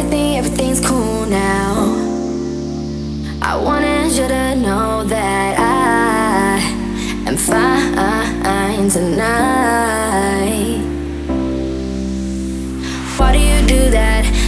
with me, everything's cool now. I wanted you to know that I am fine tonight. Why do you do that?